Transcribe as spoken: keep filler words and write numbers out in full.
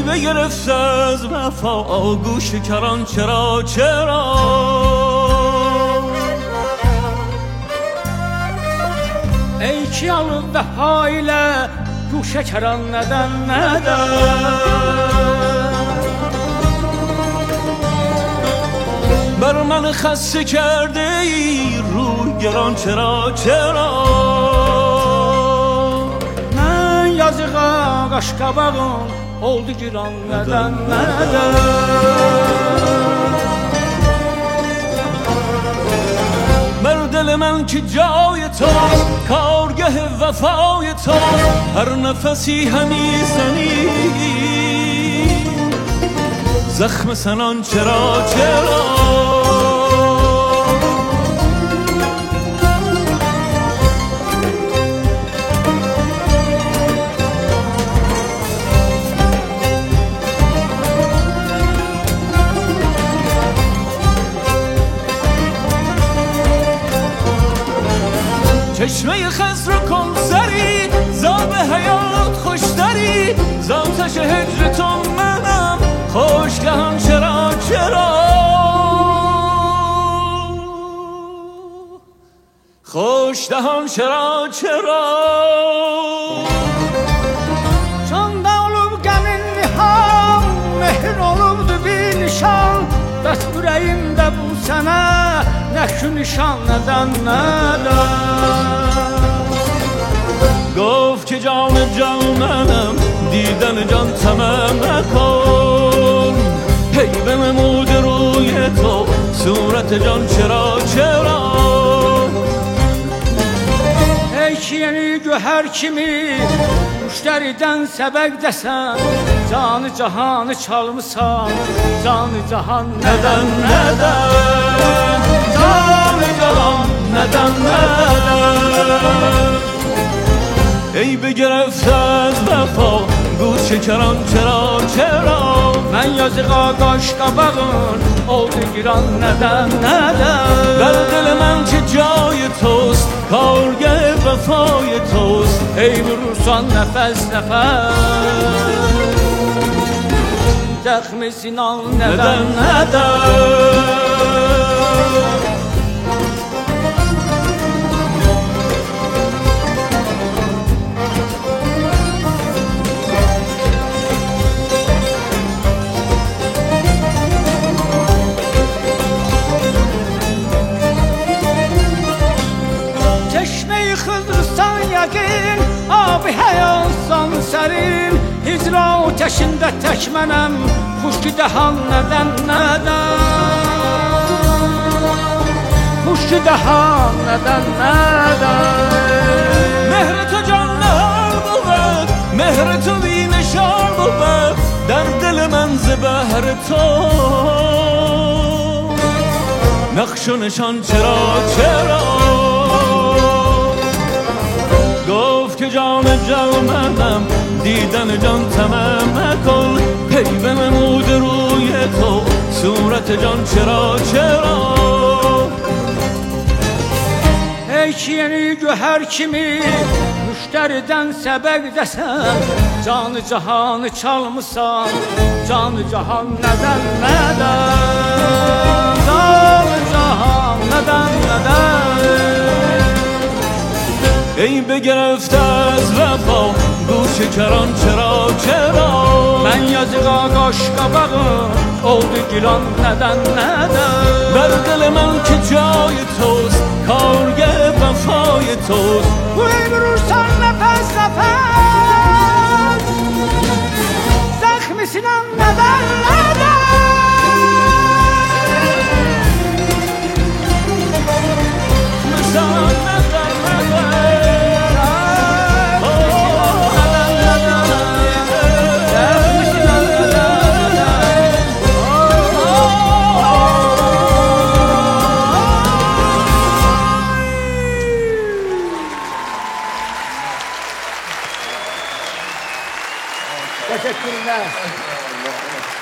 بگرفت از وفا گوش کران چرا چرا ey ki alıb vəfa ilə guşə kəran nədən nədən بر من خسته کرده ای روی گران چرا چرا من yazığa qaş qabağım oldu giran nədən nədən بر دل من که جای تو کارگه وفای تو هر نفسی همی زنی زخم سنان چرا چرا چشمه خضر کن سری زاب حیات خوشتری زاتش هجر تو منم خوشگهم چرا چرا خوشدهم چرا چرا Çanda olub qəmin niham mehr olubdu bir nişan bəs ürəyimdə bu sənə nə şu nişan nədən nədən گفت که جان جانم دیدن جان تمام نکن هی بنمود روی تو صورت جان چرا چرا ey ki yeni göhər kimi müştəridən səbəq desən canı cahanı çalmısan canı cahan neden neden canı cahan neden neden ای بگرفت از وفا گوش کران چرا چرا من yazığa qaş qabağın oldu giran nədən nədən در دل من که جای توست کارگه وفای توست ey vurursan nəfəs nəfəs zəxmi sinan nədən neden neden Çeşmeyi Xızırsan yəqin abi həyatsan sərin hicra ateşində tək mənəm xuşki dəhan nədən nədən xuşki dəhan nədən nədən مهر تو جان نهار بود مهر تو بی نشان بود در دل من ز بهر تو نقش و نشان چرا چرا گفت که جان جانم دیدن جان تمام نکن هی بنمود روی تو صورت جان چرا چرا ey ki yeni göhər kimi müştəridən səbəq desən canı cahanı çalmısan canı cahan nədən nədən canı cahan nədən nədən ای بگرفت از وفا گوش کران چرا چرا من yazığa qaş qabağın oldu giran nədən nədən در دل من که جای توست کارگه وفای توست ey vurursan nəfəs nəfəs zəxmi sinan nədən nədən مثلا نظر نظر Teşekkürler.